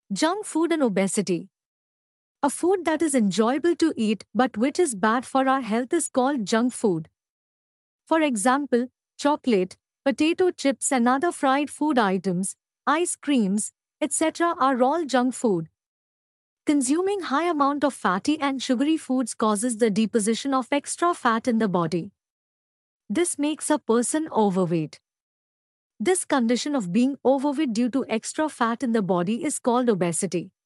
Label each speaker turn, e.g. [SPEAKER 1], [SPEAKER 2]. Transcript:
[SPEAKER 1] Junk food and obesity. A food that is enjoyable to eat but which is bad for our health is called junk food. For example, chocolate, potato chips, and other fried food items, ice creams, etc. are all junk food. Consuming high amount of fatty and sugary foods causes the deposition of extra fat in the body. This makes a person overweight. This condition of being overweight due to extra fat in the body is called obesity.